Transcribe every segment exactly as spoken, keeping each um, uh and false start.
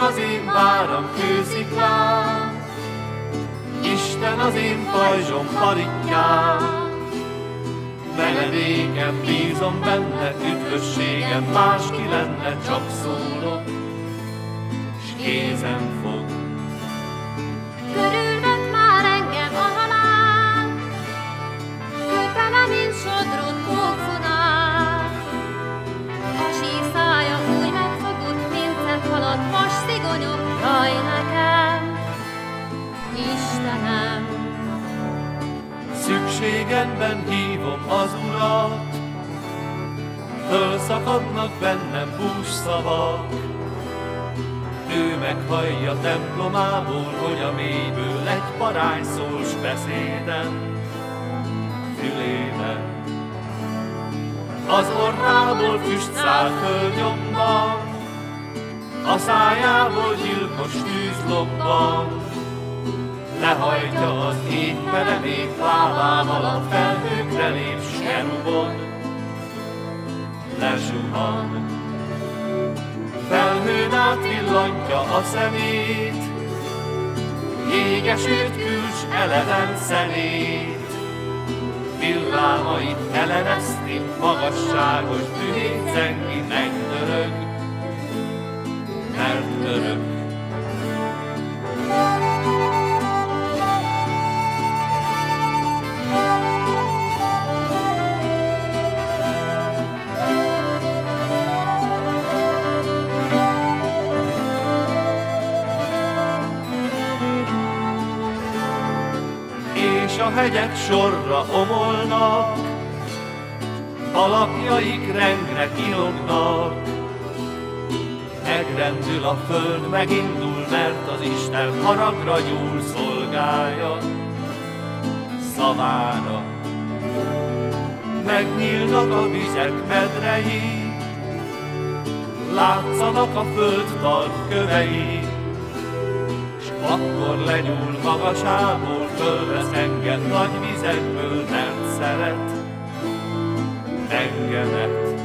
az én váram kősziklán, Isten az én pajzsom paritján. Menedékem, bízom benne, üdvösségem más ki lenne, csak szólok, s kézem fog. Körülvett már engem a halál, kötelem, mint sodrott pókfonál. A sír szája úgy megfogott, mincet halott, most szigonyok, jaj nekem, Istenem. Szükségemben hívom az Urat, fölszakadnak bennem bússzavak. Ő meghallja templomából, hogy a mélyből egy parány szól, s beszédem fülében. Az orrából füst száll földnyomban, a szájából gyilkos tűz lobban. Lehajtja az ég peremét, lábával a felhőkre lép, s kerubon lesuhan. Felhőn át villantja a szemét, jégesült külcs eleven szemét. Villámait elereszti, magasságos dühét zengi, megdörög, mert örök. És a hegyek sorra omolnak, alapjaik rendre kilognak. Megrendül a föld, megindul, mert az Isten haragra gyúl, szolgálja szavára. Megnyílnak a vizek medrei, látszanak a föld talp kövei. Akkor lenyúl magasából, fölvesz engem nagy vizekből, mert szeret engemet.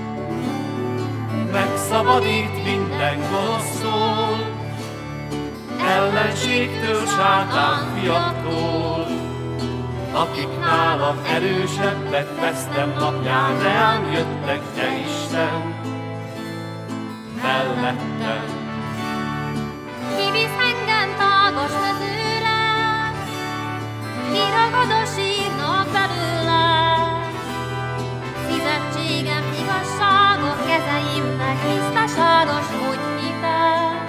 Megszabadít minden gonosztól, ellenségtől, sátán fiaktól. Akik nálam erősebbek, vesztem napján, reám jöttek, te Isten mellettem. Kivisz engem tágas mezőre, kiragad a sírnak belőle. Fizetségem igazságos, kezeimnek tisztaságos, hogy hitem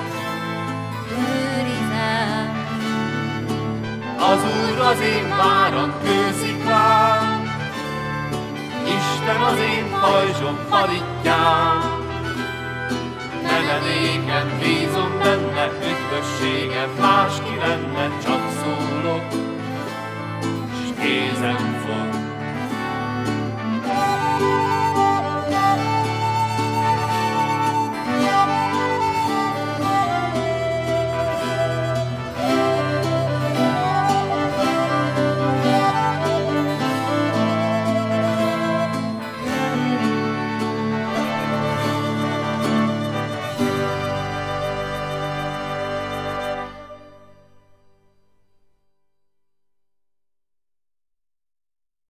őrizem. Az Úr az én váram kősziklán, Isten az én pajzsom paritján. Menedékem, bízom benne, üdvösségem más ki lenne, csak szólok, s kézem